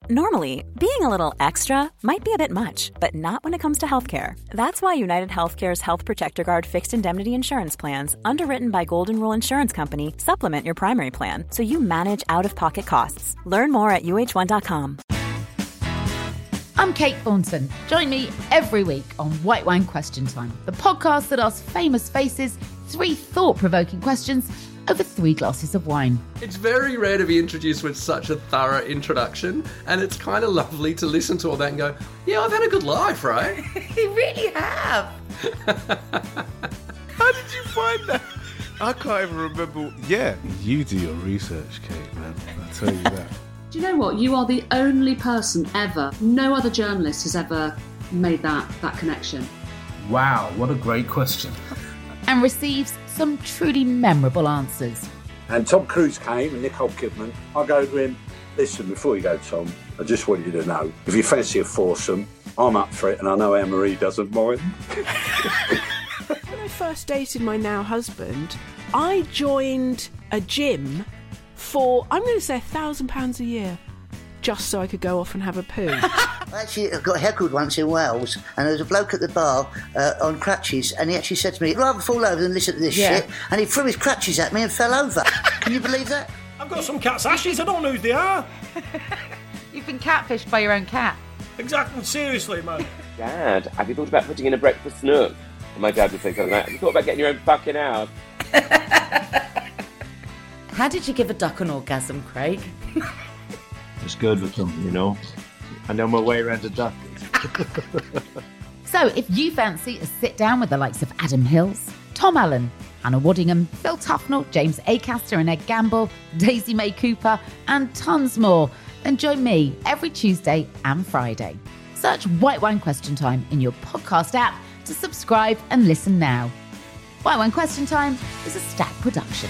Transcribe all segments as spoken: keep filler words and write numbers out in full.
Normally, being a little extra might be a bit much, but not when it comes to healthcare. That's why United Healthcare's Health Protector Guard fixed indemnity insurance plans, underwritten by Golden Rule Insurance Company, supplement your primary plan so you manage out-of-pocket costs. Learn more at U H one dot com. I'm Kate Thornton. Join me every week on White Wine Question Time, the podcast that asks famous faces three thought-provoking questions over three glasses of wine. It's very rare to be introduced with such a thorough introduction, and it's kind of lovely to listen to all that and go, yeah, I've had a good life, right? You really have. How did you find that? I can't even remember. Yeah, you do your research, Kate, man. I'll tell you that. Do you know what? You are the only person ever, no other journalist has ever made that, that connection. Wow, what a great question. And receives some truly memorable answers. And Tom Cruise came and Nicole Kidman. I go to him, listen, before you go, Tom, I just want you to know, if you fancy a foursome, I'm up for it, and I know Anne-Marie doesn't mind. When I first dated my now husband, I joined a gym for, I'm going to say, a thousand pounds a year, just so I could go off and have a poo. Actually, I got heckled once in Wales, and there was a bloke at the bar uh, on crutches, and he actually said to me, I'd rather fall over than listen to this Yeah. shit, and he threw his crutches at me and fell over. Can you believe that? I've got some cat's ashes, I don't know who they are. You've been catfished by your own cat. Exactly, seriously, man. Dad, have you thought about putting in a breakfast nook? And my dad would say something like, have you thought about getting your own fucking house? How did you give a duck an orgasm, Craig? Just good with them, you know. I know my way around a duck. So if you fancy a sit down with the likes of Adam Hills, Tom Allen, Hannah Waddingham, Phil Tufnell, James Acaster and Ed Gamble, Daisy May Cooper, and tons more, then join me every Tuesday and Friday. Search White Wine Question Time in your podcast app to subscribe and listen now. White Wine Question Time is a Stack production.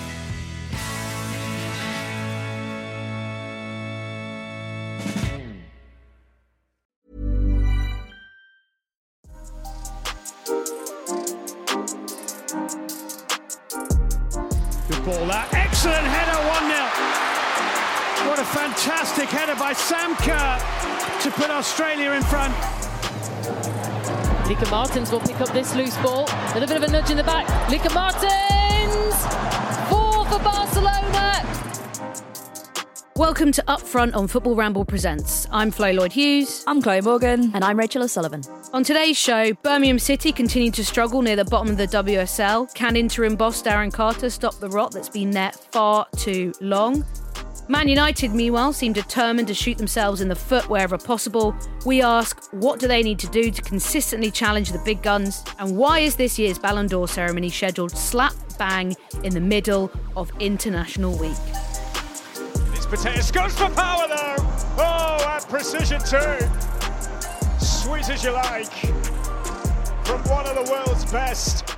Good ball, that excellent header, one nil. What a fantastic header by Sam Kerr to put Australia in front. Lieke Martens will pick up this loose ball. A little bit of a nudge in the back. Lieke Martens! Four for Barcelona! Welcome to Upfront on Football Ramble Presents. I'm Flo Lloyd-Hughes. I'm Chloe Morgan. And I'm Rachel O'Sullivan. On today's show, Birmingham City continue to struggle near the bottom of the W S L. Can interim boss Darren Carter stop the rot that's been there far too long? Man United, meanwhile, seem determined to shoot themselves in the foot wherever possible. We ask, what do they need to do to consistently challenge the big guns? And why is this year's Ballon d'Or ceremony scheduled slap bang in the middle of International Week? Potato goes for power though. Oh, at precision too. Sweet as you like. From one of the world's best.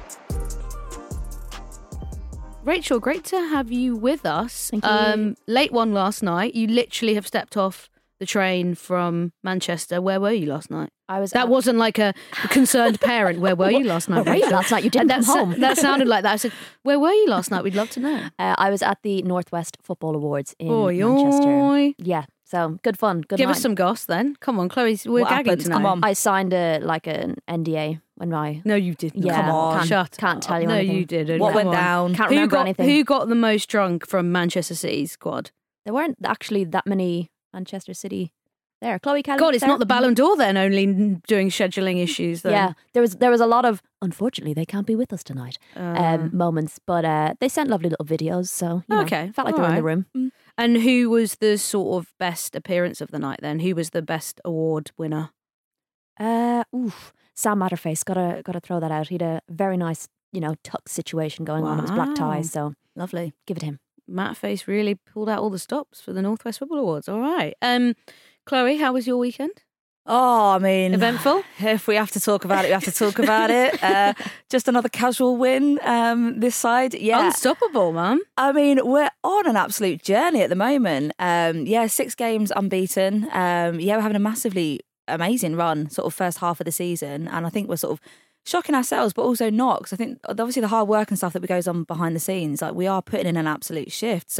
Rachel, great to have you with us. Thank you. Um, late one last night. You literally have stepped off the train from Manchester. Where were you last night? I was. That at... wasn't like a concerned parent. Where were you last night? Oh, right, last night you didn't that, come home. That sounded like that. I said, where were you last night? We'd love to know. Uh, I was at the Northwest Football Awards in Oy, Manchester. oy. Yeah, so good fun. Good. Give night. us some goss then. Come on, Chloe. We're What gagging happened? tonight. Come on. I signed a like an N D A when I. No, you didn't. Yeah, Come on, can't, shut Can't up. tell you no, anything. you didn't. What Come went on. down? Can't who remember got, anything. Who got the most drunk from Manchester City's squad? There weren't actually that many Manchester City there. Chloe Kelly. God, it's there. not the Ballon d'Or then, only doing scheduling issues. Then. Yeah, there was there was a lot of, unfortunately, they can't be with us tonight Uh, um, moments, but uh, they sent lovely little videos, so you know, okay, felt like all they were in the right. room. And who was the sort of best appearance of the night then? Who was the best award winner? Uh, oof, Sam Matterface, gotta gotta throw that out. He had a very nice, you know, tuck situation going on. It was black Wow. ties, so Lovely. give it him. Matt Face really pulled out all the stops for the Northwest Football Awards. All right. Um, Chloe, how was your weekend? Oh, I mean, Eventful? If we have to talk about it, we have to talk about it. Uh, just another casual win um, this side. Yeah. Unstoppable, man. I mean, we're on an absolute journey at the moment. Um, yeah, six games unbeaten. Um, yeah, we're having a massively amazing run, sort of first half of the season. And I think we're sort of shocking ourselves, but also not. Because I think obviously the hard work and stuff that goes on behind the scenes, like we are putting in an absolute shift. So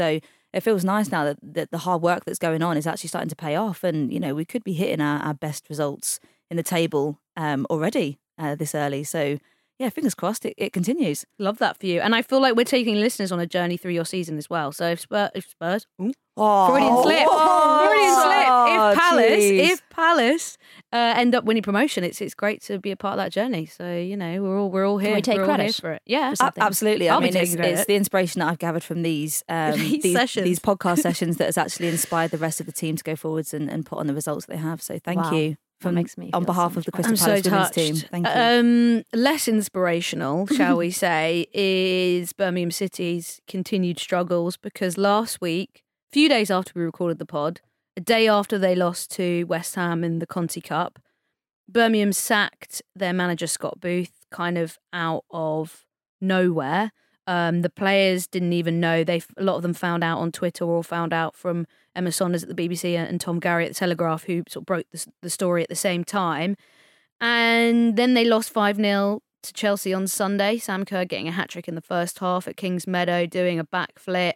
it feels nice now that, that the hard work that's going on is actually starting to pay off. And, you know, we could be hitting our, our best results in the table um, already uh, this early. So, yeah, fingers crossed it, it continues. Love that for you. And I feel like we're taking listeners on a journey through your season as well. So if Spurs, if Spurs, ooh, oh, Freudian slip, oh, Freudian slip. If Palace, geez. if Palace uh, end up winning promotion, it's it's great to be a part of that journey. So you know, we're all we're all here. Can we take we're credit all here for it? Yeah, A- absolutely. I'll I be mean, it's, taking credit. it's the inspiration that I've gathered from these um, These these, sessions. these podcast sessions that has actually inspired the rest of the team to go forwards and, and put on the results that they have. So thank Wow. you. From, makes me on feel behalf so of the much Crystal I'm Palace so women's touched. team. Thank you. Um, less inspirational, shall we say, is Birmingham City's continued struggles because last week, a few days after we recorded the pod, a day after they lost to West Ham in the Conti Cup, Birmingham sacked their manager Scott Booth kind of out of nowhere. Um, the players didn't even know. They a lot of them found out on Twitter or found out from Emma Saunders at the B B C and Tom Gary at the Telegraph, who sort of broke the, the story at the same time. And then they lost five nil to Chelsea on Sunday. Sam Kerr getting a hat-trick in the first half at Kings Meadow, doing a backflip.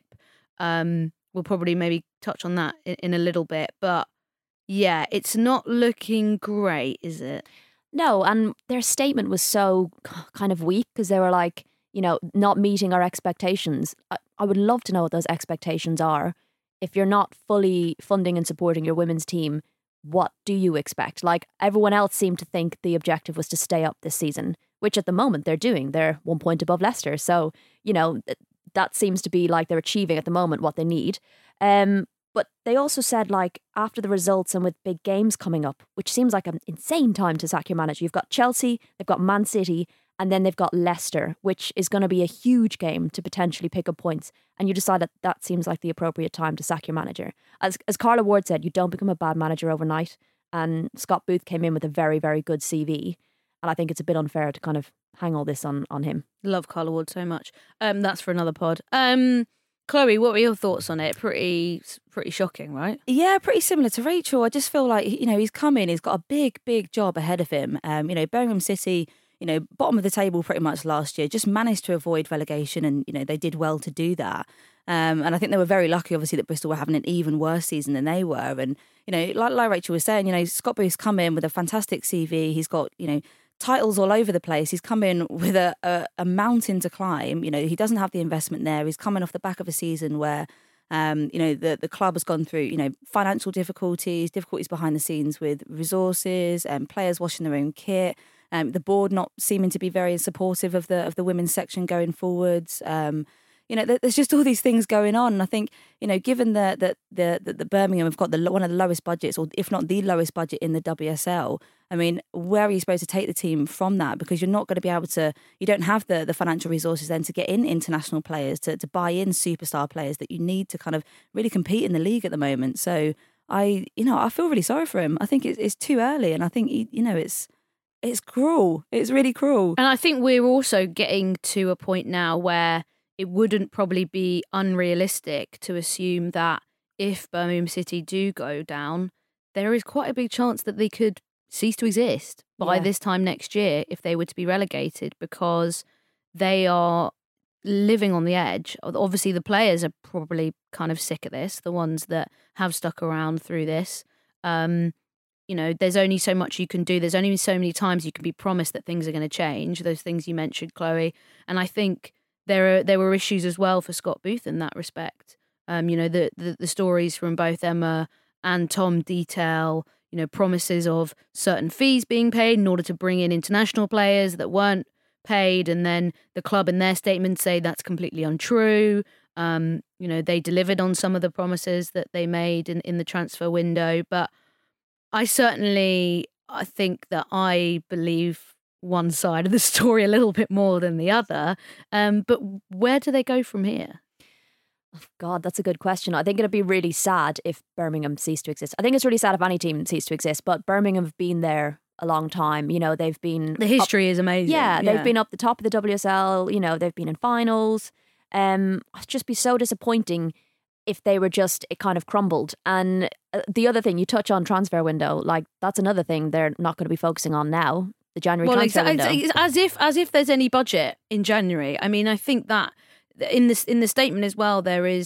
Um, we'll probably maybe touch on that in, in a little bit. But yeah, it's not looking great, is it? No, and their statement was so kind of weak because they were like, you know, not meeting our expectations. I, I would love to know what those expectations are. If you're not fully funding and supporting your women's team, what do you expect? Like, everyone else seemed to think the objective was to stay up this season, which at the moment they're doing. They're one point above Leicester. So, you know, th- that seems to be like they're achieving at the moment what they need. Um, but they also said, like, after the results and with big games coming up, which seems like an insane time to sack your manager. You've got Chelsea, they've got Man City, and then they've got Leicester, which is going to be a huge game to potentially pick up points. And you decide that that seems like the appropriate time to sack your manager. As as Carla Ward said, you don't become a bad manager overnight. And Scott Booth came in with a very, very good C V. And I think it's a bit unfair to kind of hang all this on, on him. Love Carla Ward so much. Um, that's for another pod. Um, Chloe, what were your thoughts on it? Pretty, pretty shocking, right? Yeah, pretty similar to Rachel. I just feel like, you know, he's come in, he's got a big, big job ahead of him. Um, you know, Birmingham City, you know, bottom of the table pretty much last year, just managed to avoid relegation, and, you know, they did well to do that. Um, and I think they were very lucky, obviously, that Bristol were having an even worse season than they were. And, you know, like, like Rachel was saying, you know, Scott Booth's come in with a fantastic C V. He's got, you know, titles all over the place. He's come in with a, a, a mountain to climb. You know, he doesn't have the investment there. He's coming off the back of a season where, um, you know, the, the club has gone through, you know, financial difficulties, difficulties behind the scenes with resources and players washing their own kit. Um, the board not seeming to be very supportive of the of the women's section going forwards. Um, you know, there's just all these things going on. And I think, you know, given that the, the, the, the Birmingham have got the one of the lowest budgets, or if not the lowest budget in the W S L, I mean, where are you supposed to take the team from that? Because you're not going to be able to, you don't have the, the financial resources then to get in international players, to, to buy in superstar players that you need to kind of really compete in the league at the moment. So I, you know, I feel really sorry for him. I think it's, it's too early. And I think, he, you know, it's, it's cruel. It's really cruel. And I think we're also getting to a point now where it wouldn't probably be unrealistic to assume that if Birmingham City do go down, there is quite a big chance that they could cease to exist by Yeah. this time next year if they were to be relegated, because they are living on the edge. Obviously, the players are probably kind of sick of this, the ones that have stuck around through this. Um, you know, there's only so much you can do. There's only so many times you can be promised that things are going to change, those things you mentioned, Chloe. And I think there are there were issues as well for Scott Booth in that respect. Um, you know, the, the the stories from both Emma and Tom detail, you know, promises of certain fees being paid in order to bring in international players that weren't paid, and then the club in their statement say that's completely untrue. Um, you know, they delivered on some of the promises that they made in, in the transfer window, but I certainly I think that I believe one side of the story a little bit more than the other. Um, but where do they go from here? Oh, God, that's a good question. I think it'd be really sad if Birmingham ceased to exist. I think it's really sad if any team ceased to exist, but Birmingham have been there a long time. You know, they've been... The history up, is amazing. Yeah, Yeah. they've been up the top of the W S L. You know, they've been in finals. Um, it'd just be so disappointing if they were just, it kind of crumbled. And uh, the other thing, you touch on transfer window, like that's another thing they're not going to be focusing on now. The January Well, transfer exa- window. it's as if as if there's any budget in January. I mean, I think that in this in the statement as well, there is,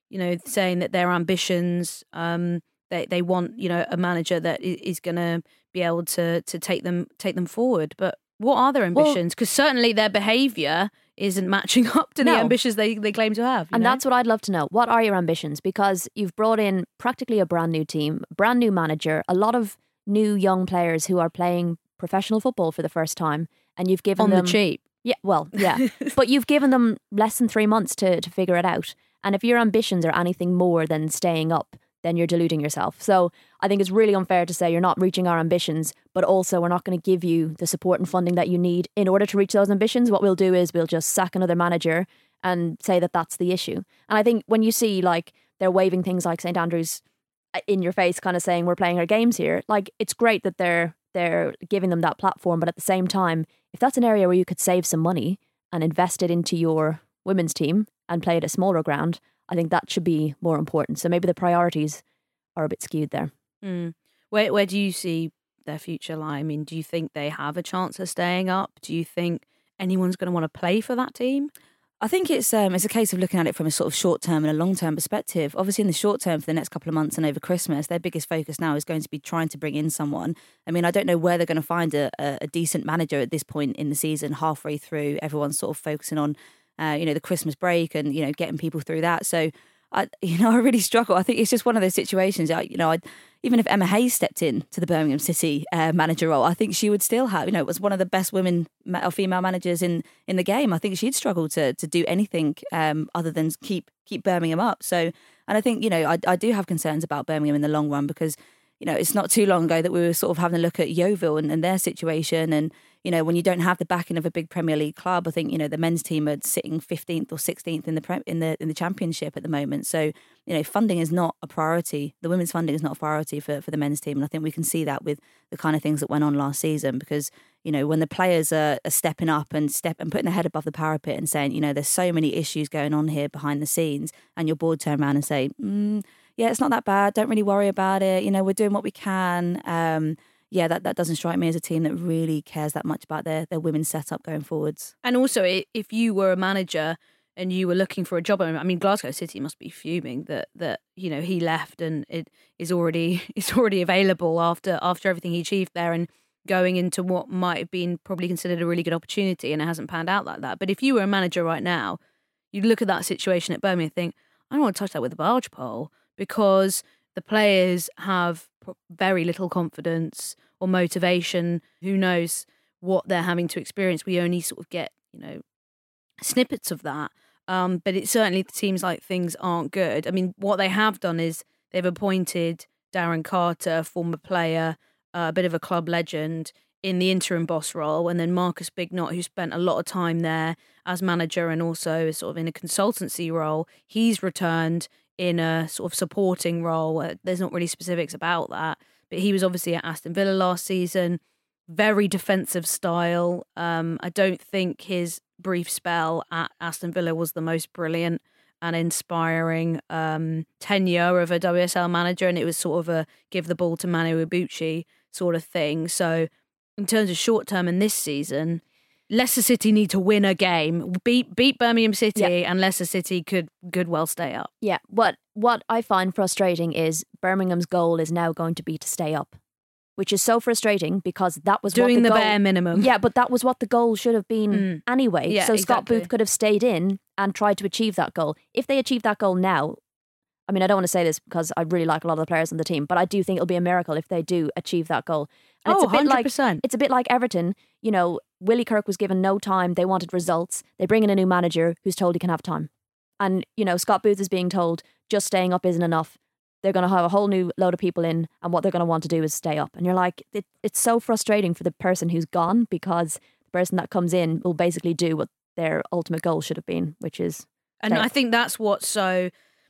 you know, saying that their ambitions, um, they they want, you know, a manager that is, is going to be able to to take them take them forward. But what are their ambitions? Because certainly their behaviour isn't matching up to the No. ambitions they, they claim to have. you And know? that's what I'd love to know. What are your ambitions? Because you've brought in practically a brand new team, brand new manager, a lot of new young players who are playing professional football for the first time, and you've given On the them cheap. Yeah, well, yeah, but you've given them less than three months to to figure it out. And if your ambitions are anything more than staying up, then you're deluding yourself. So I think it's really unfair to say you're not reaching our ambitions, but also we're not going to give you the support and funding that you need in order to reach those ambitions. What we'll do is we'll just sack another manager and say that that's the issue. And I think when you see like they're waving things like St Andrews in your face, kind of saying we're playing our games here, like it's great that they're they're giving them that platform. But at the same time, if that's an area where you could save some money and invest it into your women's team and play at a smaller ground, I think that should be more important. So maybe the priorities are a bit skewed there. Mm. Where where do you see their future lie? I mean, do you think they have a chance of staying up? Do you think anyone's going to want to play for that team? I think it's um, it's a case of looking at it from a sort of short term and a long term perspective. Obviously, in the short term, for the next couple of months and over Christmas, their biggest focus now is going to be trying to bring in someone. I mean, I don't know where they're going to find a, a, a decent manager at this point in the season. Halfway through, everyone's sort of focusing on, uh, you know, the Christmas break and you know getting people through that. So, I you know I really struggle. I think it's just one of those situations. I, you know, I, even if Emma Hayes stepped in to the Birmingham City uh, manager role, I think she would still have, you know, was one of the best women or female managers in, in the game. I think she'd struggle to to do anything um, other than keep keep Birmingham up. So, and I think, you know, I, I do have concerns about Birmingham in the long run because, you know, it's not too long ago that we were sort of having a look at Yeovil and, and their situation. And, you know, when you don't have the backing of a big Premier League club, I think, you know, the men's team are sitting fifteenth or sixteenth in the pre- in the in the championship at the moment. So, you know, funding is not a priority. The women's funding is not a priority for, for the men's team. And I think we can see that with the kind of things that went on last season because, you know, when the players are, are stepping up and step and putting their head above the parapet and saying, you know, there's so many issues going on here behind the scenes, and your board turn around and say, mm, yeah, it's not that bad. Don't really worry about it. You know, we're doing what we can. Um, yeah, that, that doesn't strike me as a team that really cares that much about their, their women's setup going forwards. And also, i- if you were a manager and you were looking for a job, I mean, Glasgow City must be fuming that that you know he left and it is already is already available after after everything he achieved there and going into what might have been probably considered a really good opportunity, and it hasn't panned out like that. But if you were a manager right now, you'd look at that situation at Birmingham and think, I don't want to touch that with a barge pole because the players have very little confidence or motivation. Who knows what they're having to experience? We only sort of get, you know, snippets of that. Um, but it certainly seems like things aren't good. I mean, what they have done is they've appointed Darren Carter, former player, uh, a bit of a club legend, in the interim boss role, and then Marcus Bignot, who spent a lot of time there as manager and also sort of in a consultancy role. He's returned in a sort of supporting role. Uh, There's not really specifics about that, but he was obviously at Aston Villa last season. Very defensive style. Um, I don't think his brief spell at Aston Villa was the most brilliant and inspiring um, tenure of a W S L manager, and it was sort of a give the ball to Manu Ibuchi sort of thing. So in terms of short term in this season, Leicester City need to win a game, beat beat Birmingham City, Yeah. and Leicester City could could well stay up. Yeah, what what I find frustrating is Birmingham's goal is now going to be to stay up, which is so frustrating because that was Doing what the, the goal, bare minimum. Yeah, but that was what the goal should have been Mm. anyway. Yeah, so Scott exactly. Booth could have stayed in and tried to achieve that goal. If they achieve that goal now, I mean, I don't want to say this because I really like a lot of the players on the team, but I do think it'll be a miracle if they do achieve that goal. And Oh, it's a bit one hundred like percent. it's a bit like Everton. You know, Willie Kirk was given no time. They wanted results. They bring in a new manager who's told he can have time. And, you know, Scott Booth is being told just staying up isn't enough. They're going to have a whole new load of people in, and what they're going to want to do is stay up. And you're like, it, it's so frustrating for the person who's gone because the person that comes in will basically do what their ultimate goal should have been, which is. And stay I up. think that's what's so,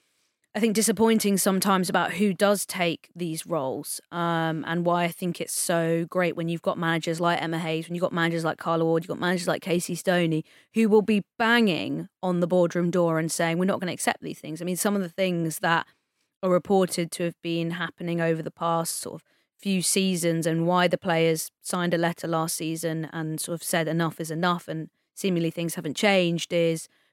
I think, disappointing sometimes about who does take these roles, um, and why I think it's so great when you've got managers like Emma Hayes, when you've got managers like Carla Ward, you've got managers like Casey Stoney, who will be banging on the boardroom door and saying, we're not going to accept these things. I mean, some of the things that are reported to have been happening over the past sort of few seasons, and why the players signed a letter last season and sort of said enough is enough and seemingly things haven't changed, is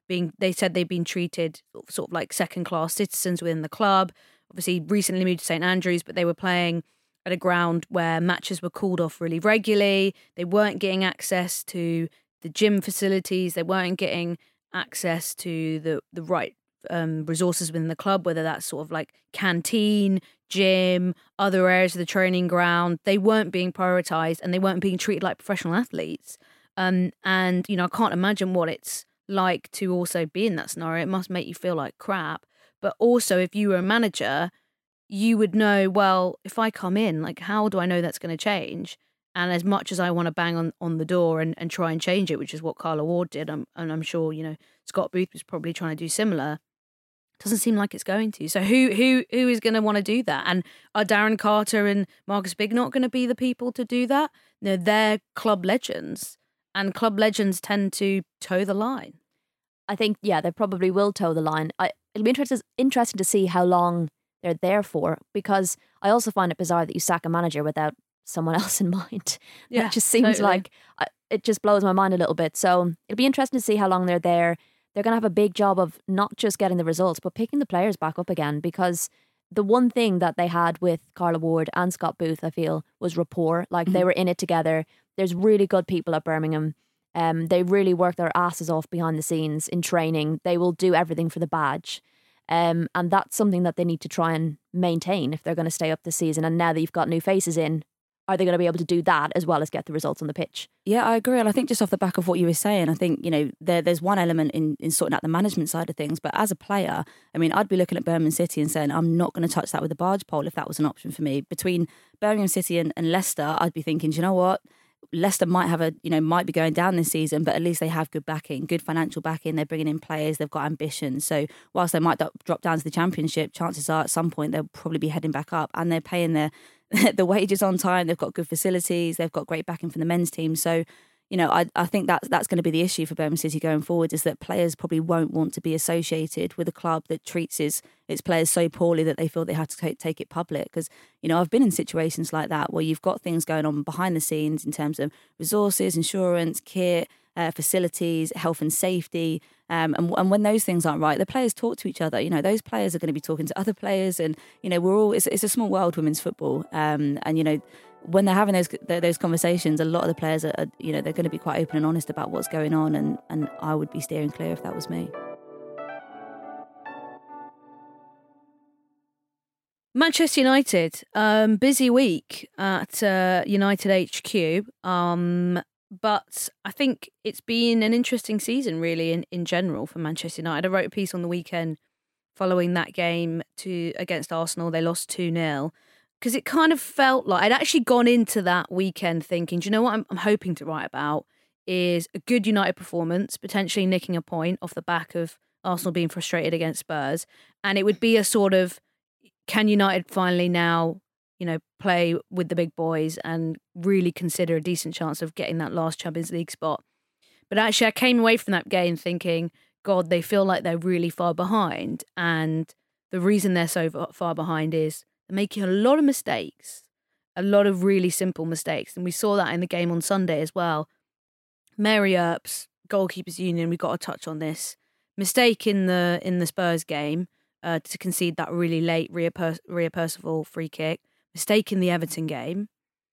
being, they said they've been treated sort of like second-class citizens within the club. Obviously, recently moved to St Andrews, but they were playing at a ground where matches were called off really regularly. They weren't getting access to the gym facilities. They weren't getting access to the, the right um, resources within the club, whether that's sort of like canteen, gym, other areas of the training ground. They weren't being prioritised and they weren't being treated like professional athletes. Um, and, you know, I can't imagine what it's like to also be in that scenario. It must make you feel like crap. But also, if you were a manager, you would know, well, if I come in, like, how do I know that's going to change? And as much as I want to bang on, on the door and, and try and change it, which is what Carla Ward did, um, and I'm sure, you know, Scott Booth was probably trying to do similar, doesn't seem like it's going to. So who who who is going to want to do that? And are Darren Carter and Marcus Big not going to be the people to do that? No, they're club legends, and club legends tend to toe the line. I think, yeah, they probably will toe the line. I, it'll be interesting interesting to see how long they're there for, because I also find it bizarre that you sack a manager without someone else in mind. Yeah, it just seems totally. like uh, it just blows my mind a little bit. So it'll be interesting to see how long they're there. They're going to have a big job of not just getting the results, but picking the players back up again, because the one thing that they had with Carla Ward and Scott Booth, I feel, was rapport. Like, mm-hmm. they were in it together. There's really good people at Birmingham. Um, they really work their asses off behind the scenes in training. They will do everything for the badge. Um, and that's something that they need to try and maintain if they're going to stay up this season. And now that you've got new faces in, are they going to be able to do that as well as get the results on the pitch? Yeah, I agree. And I think just off the back of what you were saying, I think, you know, there, there's one element in, in sorting out the management side of things. But as a player, I mean, I'd be looking at Birmingham City and saying, I'm not going to touch that with a barge pole if that was an option for me. Between Birmingham City and, and Leicester, I'd be thinking, do you know what? Leicester might have a, you know, might be going down this season, but at least they have good backing, good financial backing. They're bringing in players. They've got ambition. So whilst they might drop down to the Championship, chances are at some point they'll probably be heading back up, and they're paying their the wages on time. They've got good facilities. They've got great backing from the men's team. So, you know, I I think that's that's going to be the issue for Birmingham City going forward, is that players probably won't want to be associated with a club that treats its, its players so poorly that they feel they have to take, take it public. Because, you know, I've been in situations like that where you've got things going on behind the scenes in terms of resources, insurance, kit, uh, facilities, health and safety. Um, and, and when those things aren't right, the players talk to each other. You know, those players are going to be talking to other players, and, you know, we're all, it's, it's a small world, women's football. Um, and, you know, when they're having those those conversations, a lot of the players are, are, you know, they're going to be quite open and honest about what's going on, and, and I would be steering clear if that was me. Manchester United, um, busy week at uh, United H Q, um, but I think it's been an interesting season, really, in, in general for Manchester United. I wrote a piece on the weekend following that game to against Arsenal. They lost two nil. Because it kind of felt like I'd actually gone into that weekend thinking, do you know what I'm, I'm hoping to write about is a good United performance, potentially nicking a point off the back of Arsenal being frustrated against Spurs. And it would be a sort of, can United finally now, you know, play with the big boys and really consider a decent chance of getting that last Champions League spot? But actually, I came away from that game thinking, God, they feel like they're really far behind. And the reason they're so far behind is they're making a lot of mistakes, a lot of really simple mistakes. And we saw that in the game on Sunday as well. Mary Earps, Goalkeepers Union, we've got to touch on this. Mistake in the in the Spurs game uh, to concede that really late Rhea, per- Rhea Percival free kick. Mistake in the Everton game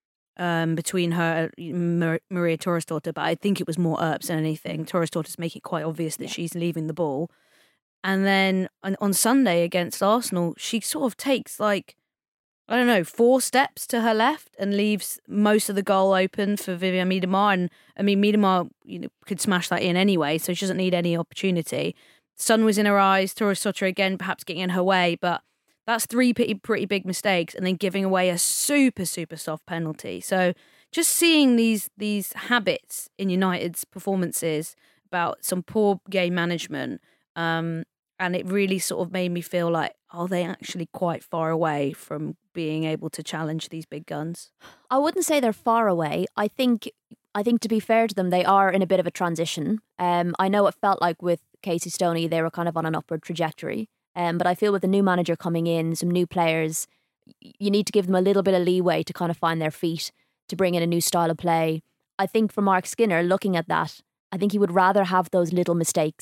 um, between her Mar- Maria Torres-Daughter, but I think it was more Earps than anything. Torres-Daughter's making it quite obvious that yeah. she's leaving the ball. And then on, on Sunday against Arsenal, she sort of takes like, I don't know, four steps to her left and leaves most of the goal open for Vivian Miedema. And I mean, Miedema, you know, could smash that in anyway, so she doesn't need any opportunity. Sun was in her eyes, Torres-Daughter again, perhaps getting in her way, but that's three pretty, pretty big mistakes, and then giving away a super, super soft penalty. So just seeing these these habits in United's performances about some poor game management, um, and it really sort of made me feel like, are they actually quite far away from being able to challenge these big guns? I wouldn't say they're far away. I think, I think to be fair to them, they are in a bit of a transition. Um, I know it felt like with Casey Stoney, they were kind of on an upward trajectory. Um, but I feel with a new manager coming in, some new players, you need to give them a little bit of leeway to kind of find their feet, to bring in a new style of play. I think for Mark Skinner, looking at that, I think he would rather have those little mistakes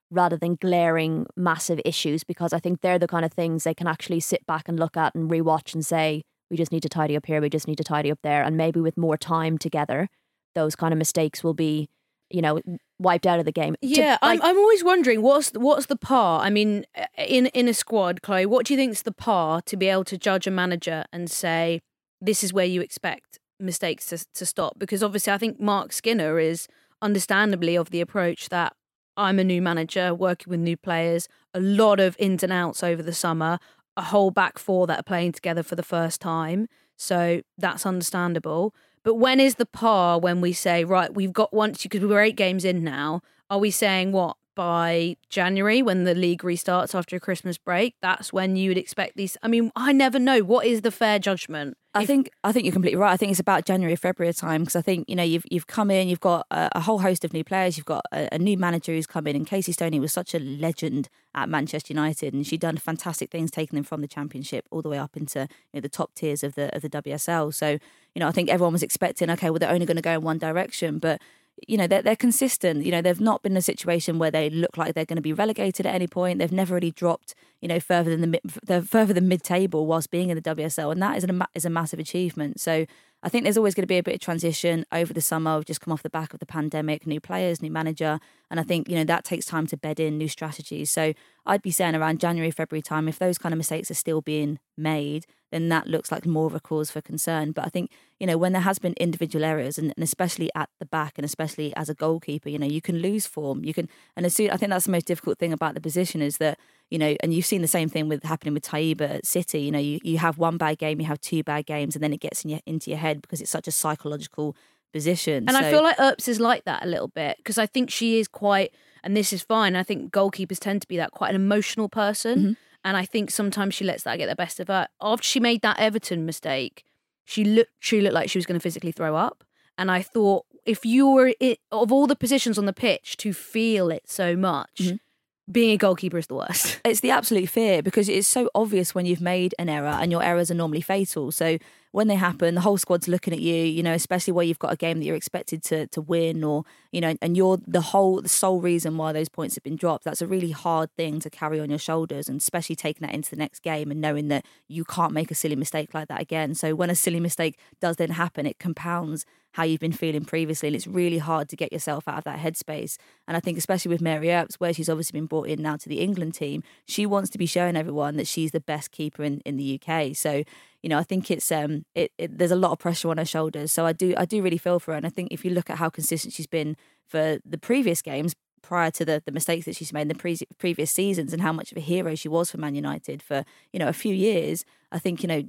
rather than glaring massive issues, because I think they're the kind of things they can actually sit back and look at and rewatch and say, we just need to tidy up here, we just need to tidy up there. And maybe with more time together, those kind of mistakes will be, you know, wiped out of the game. Yeah, to, like, I'm I'm always wondering what's what's the par. I mean, in in a squad, Chloe, what do you think is the par to be able to judge a manager and say this is where you expect mistakes to to stop? Because obviously, I think Mark Skinner is understandably of the approach that I'm a new manager working with new players, a lot of ins and outs over the summer, a whole back four that are playing together for the first time. So that's understandable. But when is the par when we say, right, we've got once, because we're eight games in now, are we saying what, by January when the league restarts after a Christmas break? That's when you would expect these. I mean, I never know. What is the fair judgment? I think I think you're completely right. I think it's about January, February time, because I think, you know, you've you've come in, you've got a, a whole host of new players, you've got a, a new manager who's come in, and Casey Stoney was such a legend at Manchester United, and she'd done fantastic things, taking them from the Championship all the way up into, you know, the top tiers of the of the W S L. So, you know, I think everyone was expecting, okay, well, they're only going to go in one direction, but you know, they're, they're consistent. You know, they've not been in a situation where they look like they're going to be relegated at any point. They've never really dropped, you know, further than the mid, they're further than mid-table whilst being in the W S L, and that is a is a massive achievement. So I think there's always going to be a bit of transition over the summer. We've just come off the back of the pandemic, new players, new manager, and I think, you know, that takes time to bed in new strategies. So I'd be saying around January, February time, if those kind of mistakes are still being made, then that looks like more of a cause for concern. But I think, you know, when there has been individual errors, and, and especially at the back, and especially as a goalkeeper, you know, you can lose form. You can, and as soon, I think that's the most difficult thing about the position is that, you know, and you've seen the same thing with happening with Taiba at City. You know, you, you have one bad game, you have two bad games, and then it gets in your, into your head because it's such a psychological position. And so, I feel like Earps is like that a little bit, because I think she is quite, and this is fine, I think goalkeepers tend to be that, quite an emotional person. Mm-hmm. And I think sometimes she lets that get the best of her. After she made that Everton mistake, she looked, she looked like she was going to physically throw up. And I thought, if you were, it, of all the positions on the pitch, to feel it so much, mm-hmm. being a goalkeeper is the worst. It's the absolute fear, because it's so obvious when you've made an error, and your errors are normally fatal. So when they happen, the whole squad's looking at you, you know, especially where you've got a game that you're expected to to win, or, you know, and you're the whole, the sole reason why those points have been dropped. That's a really hard thing to carry on your shoulders, and especially taking that into the next game and knowing that you can't make a silly mistake like that again. So when a silly mistake does then happen, it compounds how you've been feeling previously, and it's really hard to get yourself out of that headspace. And I think especially with Mary Earps, where she's obviously been brought in now to the England team, she wants to be showing everyone that she's the best keeper in, in the U K. So, you know, I think it's um, it, it there's a lot of pressure on her shoulders. So I do I do really feel for her, and I think if you look at how consistent she's been for the previous games prior to the, the mistakes that she's made in the pre- previous seasons, and how much of a hero she was for Man United for, you know, a few years, I think, you know,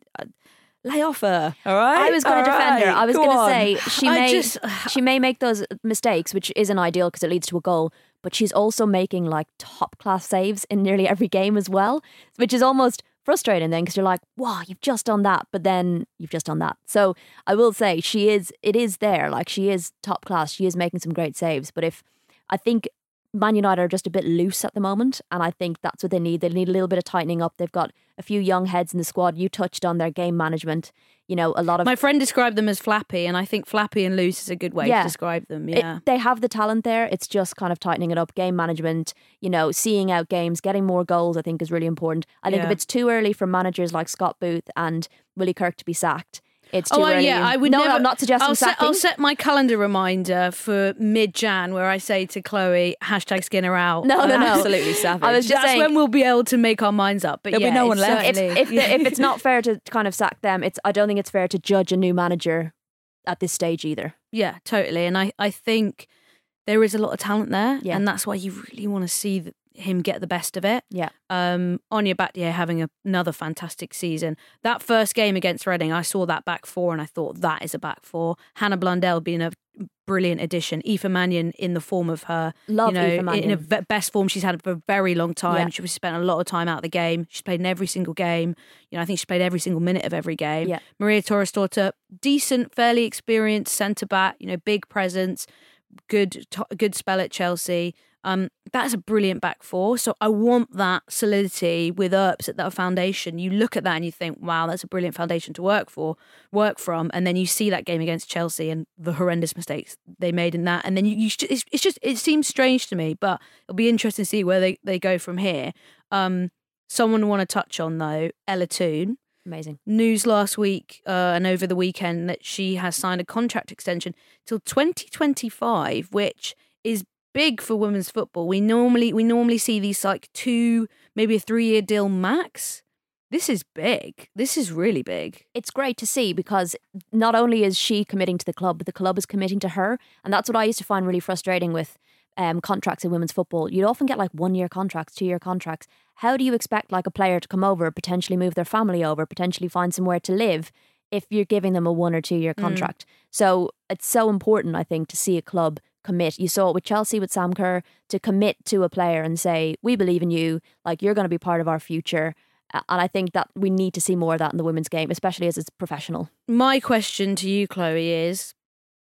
lay off her. All right, I was going all to defend right. her. I was Go going to on. say she I may just- she may make those mistakes, which isn't ideal because it leads to a goal. But she's also making like top class saves in nearly every game as well, which is almost frustrating then, because you're like, wow, you've just done that, but then you've just done that. So I will say she is, it is there, like she is top class. She is making some great saves. But if, I think Man United are just a bit loose at the moment, and I think that's what they need. They need a little bit of tightening up. They've got a few young heads in the squad. You touched on their game management. You know, a lot of... My friend described them as flappy, and I think flappy and loose is a good way Yeah. to describe them. It- Yeah. they have the talent there. It's just kind of tightening it up. Game management, you know, seeing out games, getting more goals, I think is really important. I think Yeah. if it's too early for managers like Scott Booth and Willie Kirk to be sacked, it's too Oh, I- early. yeah, I would no, never. no, I'm not suggesting I'll set, sacking. I'll set my calendar reminder for mid-Jan, where I say to Chloe, hashtag Skinner out. No, no, no. Absolutely savage. I was just That's saying, when we'll be able to make our minds up. But There'll be yeah, no one it's left. if, certainly- if, the, if it's not fair to kind of sack them, it's I don't think it's fair to judge a new manager at this stage either. Yeah, totally. And I, I think there is a lot of talent there, Yeah. and that's why you really want to see th- him get the best of it. Yeah. Um, Anya Battier having a, another fantastic season. That first game against Reading, I saw that back four, and I thought that is a back four. Hannah Blundell being a brilliant addition. Aoife Mannion in the form of her, Love you know, Aoife in Mannion. a v- best form she's had for a very long time. Yeah. She spent a lot of time out of the game. She's played in every single game. You know, I think she's played every single minute of every game. Yeah. Maria Torres Torta, decent, fairly experienced centre back. You know, big presence. good to- good spell at Chelsea. Um, that's a brilliant back four. So I want that solidity with Earps at that foundation. You look at that and you think, wow, that's a brilliant foundation to work for, work from. And then you see that game against Chelsea and the horrendous mistakes they made in that. And then you, you it's, it's just, it seems strange to me, but it'll be interesting to see where they, they go from here. Um, someone I want to touch on though, Ella Toone. Amazing. News last week uh, and over the weekend that she has signed a contract extension till twenty twenty-five, which is big for women's football. We normally we normally see these like two, maybe a three-year deal max. This is big. This is really big. It's great to see because not only is she committing to the club, but the club is committing to her. And that's what I used to find really frustrating with um, contracts in women's football. You'd often get like one-year contracts, two-year contracts. How do you expect like a player to come over, potentially move their family over, potentially find somewhere to live if you're giving them a one or two-year contract? Mm. So it's so important, I think, to see a club commit. You saw it with Chelsea with Sam Kerr, to commit to a player and say, we believe in you, like you're going to be part of our future. And I think that we need to see more of that in the women's game, especially as it's professional. My question to you, Chloe, is,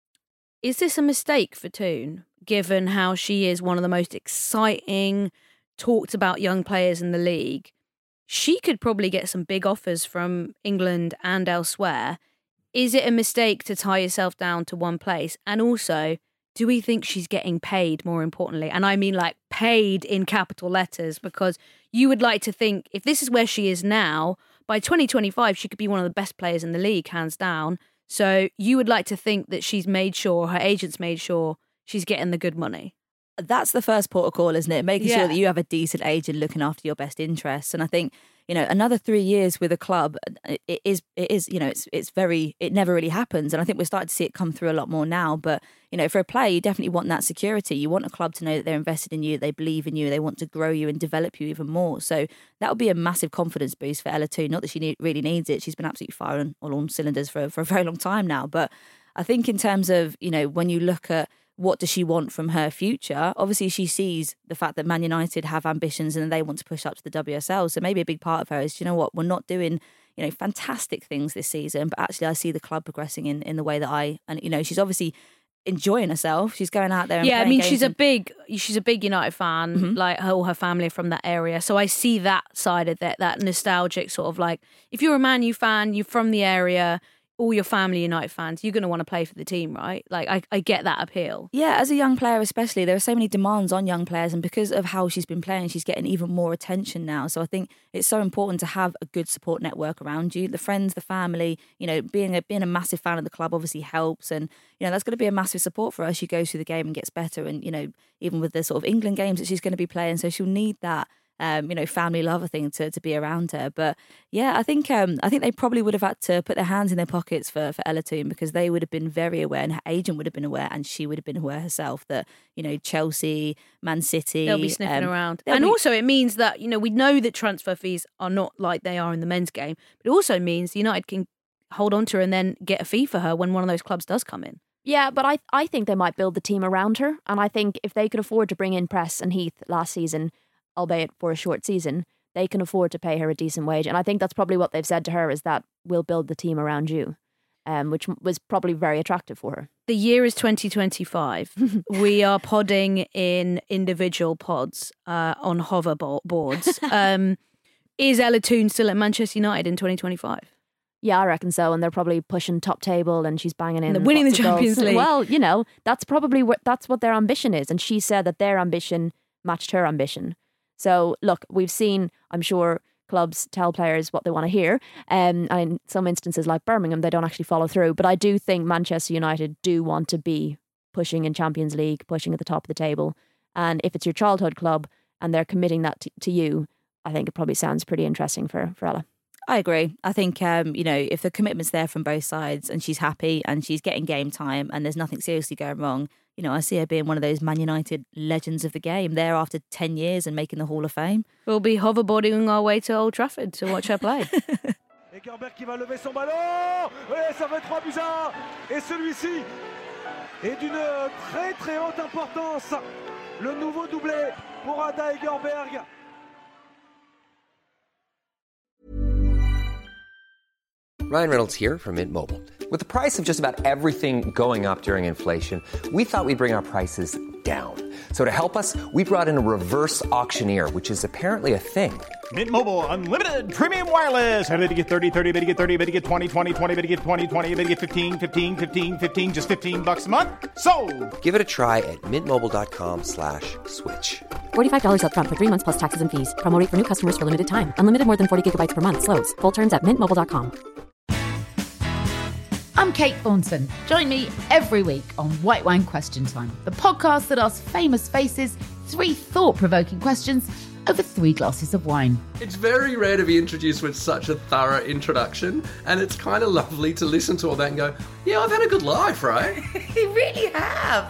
is this a mistake for Toone, given how she is one of the most exciting, talked about young players in the league? She could probably get some big offers from England and elsewhere. Is it a mistake to tie yourself down to one place? And also, do we think she's getting paid, more importantly? And I mean like paid in capital letters, because you would like to think if this is where she is now, by twenty twenty-five, she could be one of the best players in the league, hands down. So you would like to think that she's made sure, her agent's made sure she's getting the good money. That's the first port of call, isn't it? Making Yeah. sure that you have a decent agent looking after your best interests. And I think, you know, another three years with a club, it, it is, it is, you know, it's it's very, it never really happens. And I think we're starting to see it come through a lot more now. But, you know, for a player, you definitely want that security. You want a club to know that they're invested in you, they believe in you, they want to grow you and develop you even more. So that would be a massive confidence boost for Ella Toone. Not that she need, really needs it. She's been absolutely firing all on cylinders for, for a very long time now. But I think in terms of, you know, when you look at what does she want from her future? Obviously, she sees the fact that Man United have ambitions and they want to push up to the W S L. So maybe a big part of her is, you know what, we're not doing, you know, fantastic things this season, but actually I see the club progressing in, in the way that I, and, you know, she's obviously enjoying herself. She's going out there and yeah, I playing mean, games she's a and- big, she's a big United fan. Mhm. Like her, all her family are from that area, so I see that side of it, that nostalgic sort of like, if you're a Man U fan, you're from the area, all your family United fans, you're going to want to play for the team, right? Like, I, I get that appeal. Yeah, as a young player especially, there are so many demands on young players, and because of how she's been playing, she's getting even more attention now. So I think it's so important to have a good support network around you. The friends, the family, you know, being a being a massive fan of the club obviously helps, and you know that's going to be a massive support for her as she goes through the game and gets better. And you know, even with the sort of England games that she's going to be playing, so she'll need that. Um, you know, family love, I think, to, to be around her. But yeah, I think um, I think they probably would have had to put their hands in their pockets for, for Ella Toone, because they would have been very aware, and her agent would have been aware, and she would have been aware herself that, you know, Chelsea, Man City, They'll be sniffing um, around. they'll And be- also it means that, you know, we know that transfer fees are not like they are in the men's game, but it also means United can hold on to her and then get a fee for her when one of those clubs does come in. Yeah, but I I think they might build the team around her. And I think if they could afford to bring in Press and Heath last season, albeit for a short season, they can afford to pay her a decent wage. And I think that's probably what they've said to her, is that we'll build the team around you, um, which was probably very attractive for her. The year is twenty twenty-five. We are podding in individual pods uh, on hoverboards. Um, is Ella Toone still at Manchester United in twenty twenty-five? Yeah, I reckon so. And they're probably pushing top table, and she's banging in. They're winning lots the of goals. Champions League. Well, you know, that's probably what that's what their ambition is. And she said that their ambition matched her ambition. So look, we've seen, I'm sure, clubs tell players what they want to hear. Um, and in some instances, like Birmingham, they don't actually follow through. But I do think Manchester United do want to be pushing in Champions League, pushing at the top of the table. And if it's your childhood club and they're committing that to, to you, I think it probably sounds pretty interesting for, for Ella. I agree. I think, um, you know, if the commitment's there from both sides and she's happy and she's getting game time and there's nothing seriously going wrong, you know, I see her being one of those Man United legends of the game there after ten years and making the Hall of Fame. We'll be hoverboarding our way to Old Trafford to watch her play. Et Gerber qui va lever son ballon. Et ça fait trois buts à un. Et celui-ci est d'une très très haute importance. Le nouveau doublé pour Ada Egerberg. Ryan Reynolds here from Mint Mobile. With the price of just about everything going up during inflation, we thought we'd bring our prices down. So to help us, we brought in a reverse auctioneer, which is apparently a thing. Mint Mobile Unlimited Premium Wireless. How to get thirty, thirty, how to get thirty, how to get twenty, twenty, twenty, how to get twenty, twenty, how to get fifteen, fifteen, fifteen, fifteen, just fifteen bucks a month? Sold! Give it a try at mintmobile.com slash switch. forty-five dollars up front for three months plus taxes and fees. Promo rate for new customers for limited time. Unlimited more than forty gigabytes per month. Slows full terms at mint mobile dot com. I'm Kate Thornton. Join me every week on White Wine Question Time, the podcast that asks famous faces three thought-provoking questions over three glasses of wine. It's very rare to be introduced with such a thorough introduction, and it's kind of lovely to listen to all that and go, yeah, I've had a good life, right? You really have.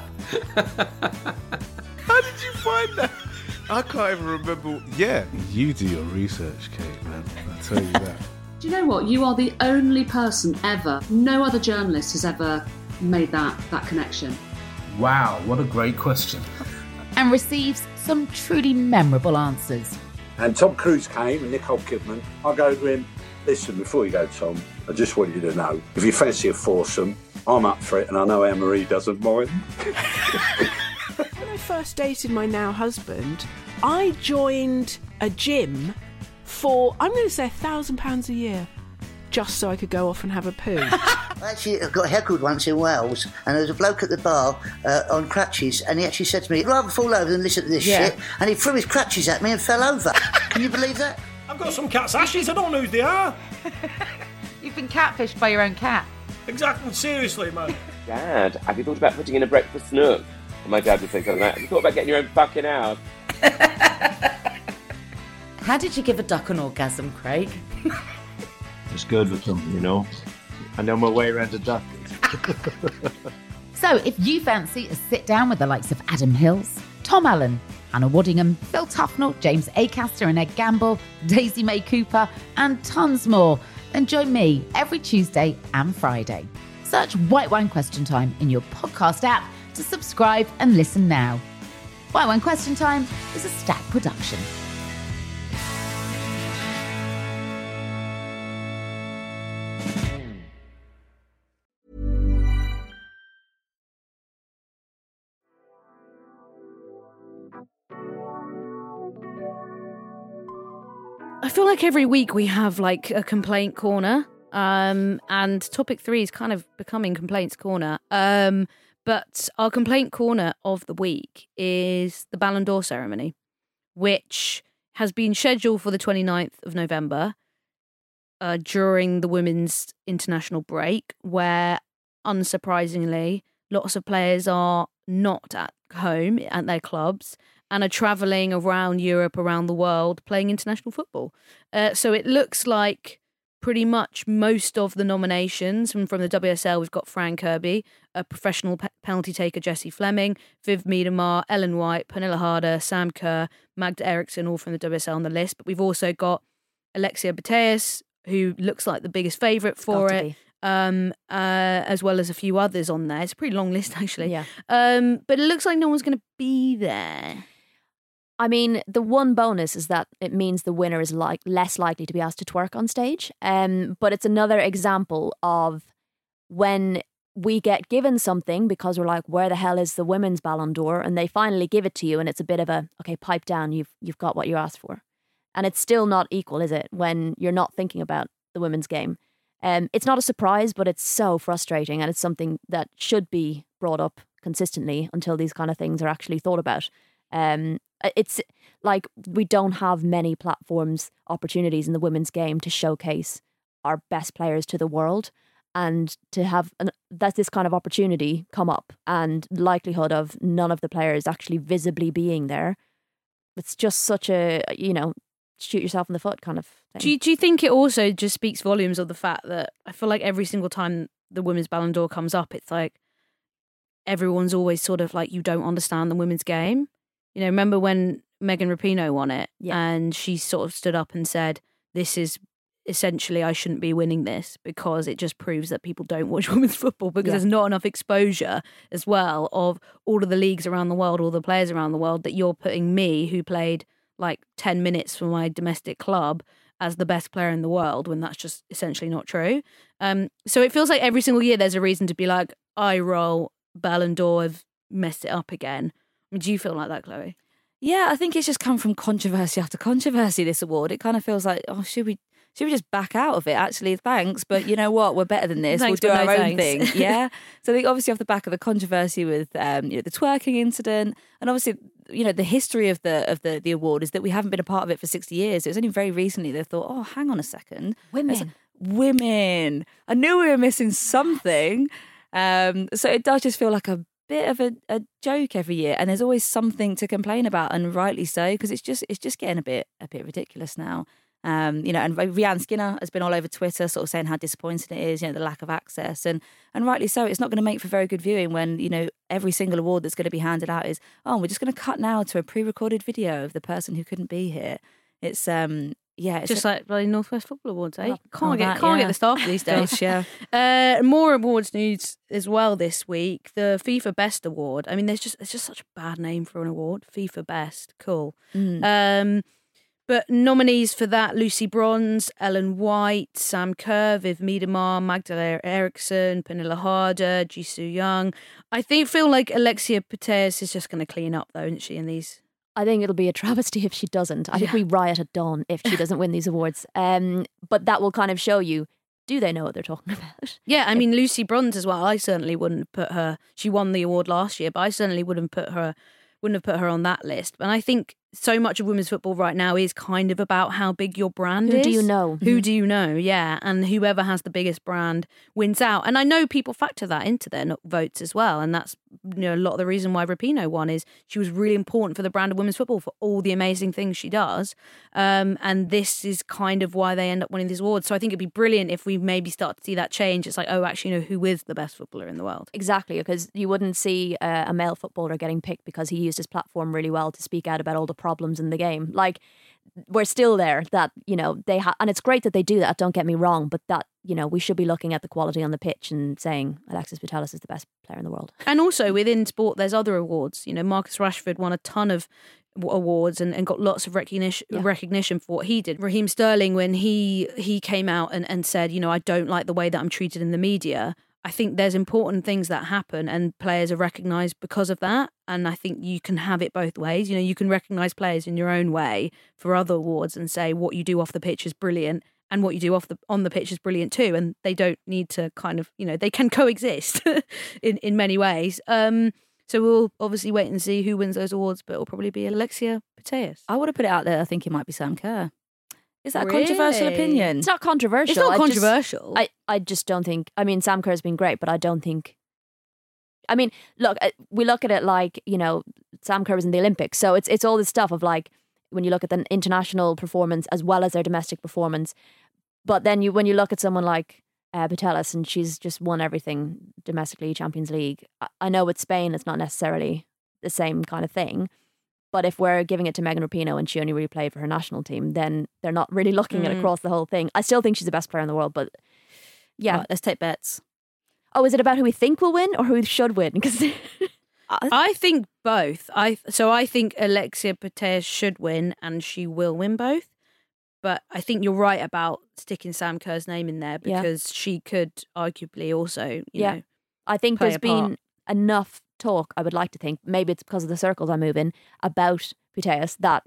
How did you find that? I can't even remember. Yeah, you do your research, Kate, man. I tell you that. Do you know what? You are the only person ever, no other journalist has ever made that, that connection. Wow, what a great question. And receives some truly memorable answers. And Tom Cruise came and Nicole Kidman. I go to him, listen, before you go, Tom, I just want you to know, if you fancy a foursome, I'm up for it, and I know Anne-Marie doesn't mind. When I first dated my now husband, I joined a gym for, I'm going to say, a thousand pounds a year, just so I could go off and have a poo. I actually got heckled once in Wales, and there was a bloke at the bar uh, on crutches, and he actually said to me, I'd rather fall over than listen to this Yeah. shit, and he threw his crutches at me and fell over. Can you believe that? I've got some cat's ashes, I don't know who they are. You've been catfished by your own cat. Exactly, seriously, man. Dad, have you thought about putting in a breakfast nook? And my dad would say something like, have you thought about getting your own fucking house? How did you give a duck an orgasm, Craig? It's good with them, you know. I know my way around a duck. So if you fancy a sit down with the likes of Adam Hills, Tom Allen, Hannah Waddingham, Phil Tufnell, James Acaster and Ed Gamble, Daisy May Cooper, and tons more, then join me every Tuesday and Friday. Search White Wine Question Time in your podcast app to subscribe and listen now. White Wine Question Time is a Stack production. I feel like every week we have like a complaint corner, um, and topic three is kind of becoming complaints corner. Um, but our complaint corner of the week is the Ballon d'Or ceremony, which has been scheduled for the twenty-ninth of November uh, during the women's international break, where unsurprisingly, lots of players are not at home at their clubs and are travelling around Europe, around the world, playing international football. Uh, so it looks like pretty much most of the nominations from, from the W S L, we've got Fran Kirby, a professional pe- penalty taker Jessie Fleming, Viv Miedemar, Ellen White, Pernilla Harder, Sam Kerr, Magda Eriksson, all from the W S L on the list. But we've also got Alexia Putellas, who looks like the biggest favourite for Got to it. be. Um, uh, as well as a few others on there. It's a pretty long list, actually. Yeah. Um, but it looks like no one's going to be there. I mean, the one bonus is that it means the winner is like less likely to be asked to twerk on stage. Um, but it's another example of when we get given something because we're like, where the hell is the women's Ballon d'Or? And they finally give it to you, and it's a bit of a, okay, pipe down, you've you've got what you asked for. And it's still not equal, is it, when you're not thinking about the women's game? Um, it's not a surprise, but it's so frustrating, and it's something that should be brought up consistently until these kind of things are actually thought about. Um, it's like we don't have many platforms, opportunities in the women's game to showcase our best players to the world, and to have an, that this kind of opportunity come up and likelihood of none of the players actually visibly being there. It's just such a, you know, shoot yourself in the foot kind of thing. Do you, do you think it also just speaks volumes of the fact that I feel like every single time the women's Ballon d'Or comes up, it's like everyone's always sort of like, you don't understand the women's game. You know, remember when Megan Rapinoe won it, Yeah. and she sort of stood up and said, this is essentially, I shouldn't be winning this because it just proves that people don't watch women's football because Yeah. there's not enough exposure as well of all of the leagues around the world, all the players around the world, that you're putting me, who played like ten minutes for my domestic club, as the best player in the world when that's just essentially not true. Um, so it feels like every single year there's a reason to be like, eye roll, Ballon d'Or have messed it up again. I mean, do you feel like that, Chloe? Yeah, I think it's just come from controversy after controversy, this award. It kind of feels like, oh, should we should we just back out of it? Actually, thanks, but you know what? We're better than this. Thanks, we'll do but our no own thanks. thing. Yeah. So I think obviously off the back of the controversy with um, you know, the twerking incident, and obviously, you know, the history of the of the, the award is that we haven't been a part of it for sixty years. It was only very recently they thought, oh, hang on a second. Women. Women. I knew we were missing something. Um, so it does just feel like a bit of a, a joke every year, and there's always something to complain about, and rightly so, because it's just it's just getting a bit a bit ridiculous now. Um, you know, and Rianne Skinner has been all over Twitter, sort of saying how disappointing it is, you know, the lack of access, and and rightly so. It's not going to make for very good viewing when, you know, every single award that's going to be handed out is, oh, we're just going to cut now to a pre-recorded video of the person who couldn't be here. It's um. Yeah, it's just a, like bloody Northwest Football Awards, eh? Oh, Can't oh, get that, can't yeah. get the staff these days. Gosh, yeah. Uh, more awards news as well this week. The FIFA Best Award. I mean, there's just it's just such a bad name for an award. FIFA Best, cool. Mm. Um, but nominees for that: Lucy Bronze, Ellen White, Sam Kerr, Viv Miedemar, Magdalena Eriksson, Pernilla Harder, Jisoo Young. I think feel like Alexia Putellas is just going to clean up though, isn't she? In these. I think it'll be a travesty if she doesn't. I think Yeah. we riot at dawn if she doesn't win these awards. Um, but that will kind of show you, do they know what they're talking about? Yeah, I mean, Lucy Bronze as well. I certainly wouldn't put her. She won the award last year, but I certainly wouldn't put her. Wouldn't have put her on that list. And I think so much of women's football right now is kind of about how big your brand Who is. do you know? Who do you know? Yeah, and whoever has the biggest brand wins out. And I know people factor that into their no- votes as well. And that's, you know, a lot of the reason why Rapinoe won is she was really important for the brand of women's football for all the amazing things she does. Um, and this is kind of why they end up winning these awards. So I think it'd be brilliant if we maybe start to see that change. It's like, oh, actually, you know, who is the best footballer in the world? Exactly, because you wouldn't see uh, a male footballer getting picked because he used his platform really well to speak out about all the problems in the game. Like, we're still there that, you know, they have, and it's great that they do that, don't get me wrong, but that, you know, we should be looking at the quality on the pitch and saying Alexis Putellas is the best player in the world. And also within sport, there's other awards. You know, Marcus Rashford won a ton of w- awards and, and got lots of recognition Yeah. recognition for what he did. Raheem Sterling, when he he came out and, and said, you know, I don't like the way that I'm treated in the media. I think there's important things that happen and players are recognised because of that. And I think you can have it both ways. You know, you can recognise players in your own way for other awards and say what you do off the pitch is brilliant and what you do off the on the pitch is brilliant too. And they don't need to kind of, you know, they can coexist in, in many ways. Um, so we'll obviously wait and see who wins those awards, but it'll probably be Alexia Putellas. I would have put it out there. I think it might be Sam Kerr. Is that a controversial Really? opinion? It's not controversial. It's not I just- controversial. I, I just don't think, I mean, Sam Kerr's been great, but I don't think, I mean, look, uh, we look at it like, you know, Sam Kerr was in the Olympics. So it's it's all this stuff of like, when you look at the international performance as well as their domestic performance. But then you when you look at someone like uh, Putellas, and she's just won everything domestically, Champions League. I, I know with Spain, it's not necessarily the same kind of thing. But if we're giving it to Megan Rapinoe and she only really played for her national team, then they're not really looking at Mm. across the whole thing. I still think she's the best player in the world, but yeah. Right, let's take bets. Oh, is it about who we think will win or who should win? Because I think both. I so I think Alexia Putellas should win and she will win both. But I think you're right about sticking Sam Kerr's name in there Yeah. because she could arguably also, you yeah, know, I think play there's a part. been enough talk, I would like to think, maybe it's because of the circles I move in, about Putellas that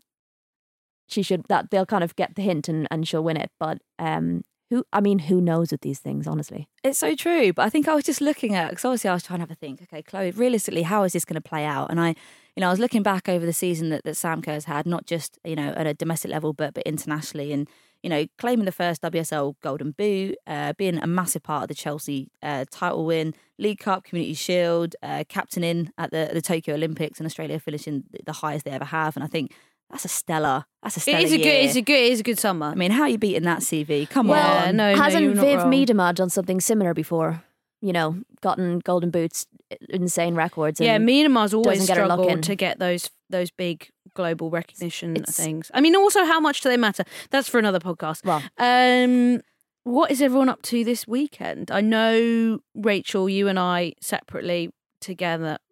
she should, that they'll kind of get the hint and, and she'll win it. But um, who, I mean, who knows with these things, honestly? It's so true. But I think I was just looking at, because obviously I was trying to have a think, okay, Chloe, realistically, how is this going to play out? And I, you know, I was looking back over the season that, that Sam Kerr's had, not just, you know, at a domestic level, but, but internationally. And, you know, claiming the first W S L Golden Boot, uh, being a massive part of the Chelsea uh, title win, League Cup, Community Shield, uh, captaining at the, the Tokyo Olympics, and Australia finishing the highest they ever have. And I think that's a stellar, that's a stellar it is a year. good, it's a good, it is a good summer. I mean, how are you beating that C V? Come Yeah, on. no, no, Hasn't you're not Viv wrong. Miedema done something similar before? You know, gotten golden boots, insane records. Yeah, and Myanmar's always doesn't get her luck struggled in. to get those those big global recognition things. I mean, also, how much do they matter? That's for another podcast. Well, um, what is everyone up to this weekend? I know, Rachel, you and I separately together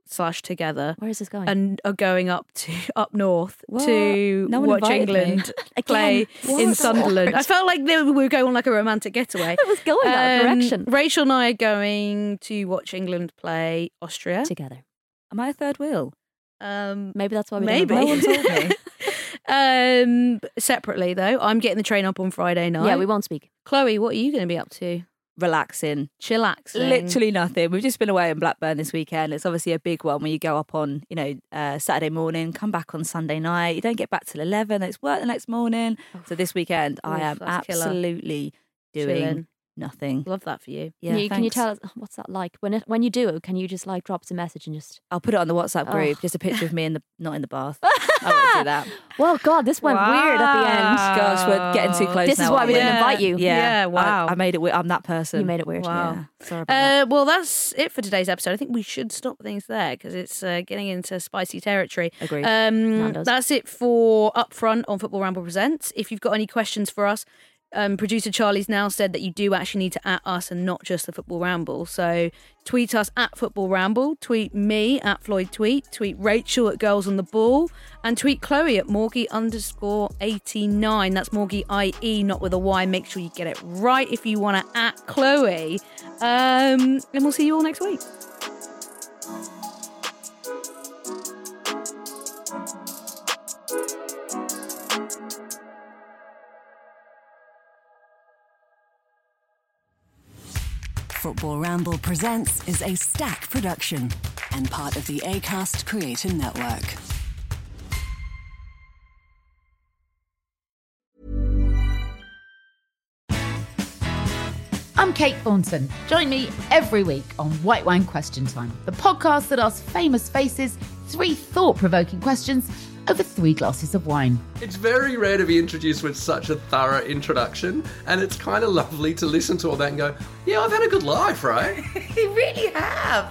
slash together. Where is this going? And are going up to up north What? to No one watch invited me. England Again, play what? in Sunderland. What? I felt like they, we were going on like a romantic getaway. It was going that Um, direction. Rachel and I are going to watch England play Austria Together. Am I a third wheel? Um, Maybe that's why we maybe. don't No one told me. um, separately though, I'm getting the train up on Friday night. Yeah, we won't speak. Chloe, what are you going to be up to? Relaxing. Chillaxing. Literally nothing. We've just been away in Blackburn this weekend. It's obviously a big one when you go up on, you know, uh, Saturday morning, come back on Sunday night. You don't get back till eleven. It's work the next morning. So this weekend, I Oof, am that's killer. absolutely doing Chilling. nothing. Love that for you. Yeah, can, you, can you thanks. tell us what's that like when it, when you do it? Can you just like drop us a message and just? I'll put it on the WhatsApp group. Oh. Just a picture of me in the not in the bath. I won't do that. Well, God, this went weird at the end. Gosh, we're getting too close. This now, is why aren't we didn't Yeah. invite you. Yeah, Yeah, wow. I, I made it. weird. I'm that person. You made it weird. Wow. Yeah. Sorry about that. Uh, well, that's it for today's episode. I think we should stop things there because it's uh, getting into spicy territory. Agreed. Um, Nando's. that's it for Upfront on Football Ramble Presents. If you've got any questions for us, um, producer Charlie's now said that you do actually need to at us and not just the Football Ramble. So tweet us at Football Ramble, tweet me at Floyd Tweet, tweet Rachel at Girls on the Ball, and tweet Chloe at Morgie underscore eighty-nine. That's Morgie I E, not with a Y. Make sure you get it right if you want to at Chloe. Um, and we'll see you all next week. Football Ramble Presents is a Stack production and part of the Acast Creator Network. I'm Kate Thornton. Join me every week on White Wine Question Time, the podcast that asks famous faces three thought-provoking questions over three glasses of wine. It's very rare to be introduced with such a thorough introduction, and it's kind of lovely to listen to all that and go, yeah, I've had a good life, right? You really have.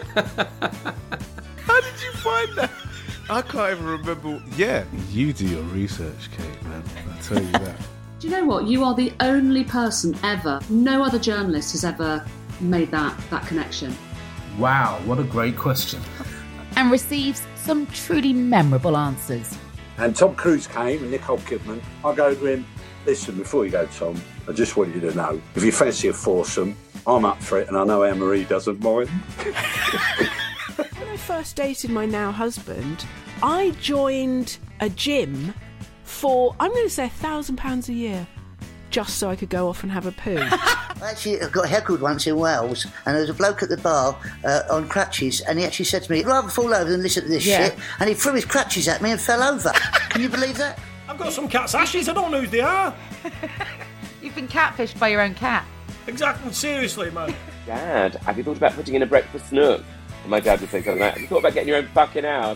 How did you find that? I can't even remember. Yeah, you do your research, Kate, man. I tell you that. Do you know what? You are the only person ever, no other journalist has ever made that, that connection. Wow, what a great question. And receives some truly memorable answers. And Tom Cruise came and Nicole Kidman. I go to him, listen, before you go, Tom, I just want you to know, if you fancy a foursome, I'm up for it and I know Anne-Marie doesn't mind. When I first dated my now husband, I joined a gym for, I'm going to say, a thousand pounds a year, just so I could go off and have a poo. Actually, I got heckled once in Wales, and there was a bloke at the bar uh, on crutches, and he actually said to me, "I'd rather fall over than listen to this Yeah. shit," and he threw his crutches at me and fell over. Can you believe that? I've got some cat's ashes, I don't know who they are. You've been catfished by your own cat. Exactly, seriously, man. Dad, have you thought about putting in a breakfast nook? And my dad would say something like, have you thought about getting your own fucking house?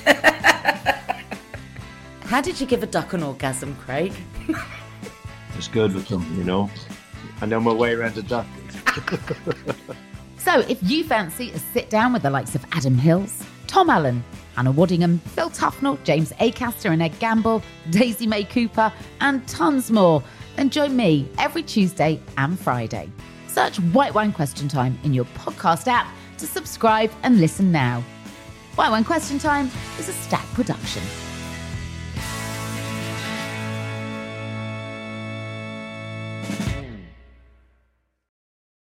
How did you give a duck an orgasm, Craig? It's good with them, you know. I know my way around a duck. So if you fancy a sit down with the likes of Adam Hills, Tom Allen, Hannah Waddingham, Phil Tufnell, James Acaster and Ed Gamble, Daisy May Cooper, and tons more, then join me every Tuesday and Friday. Search White Wine Question Time in your podcast app to subscribe and listen now. White Wine Question Time is a Stack production.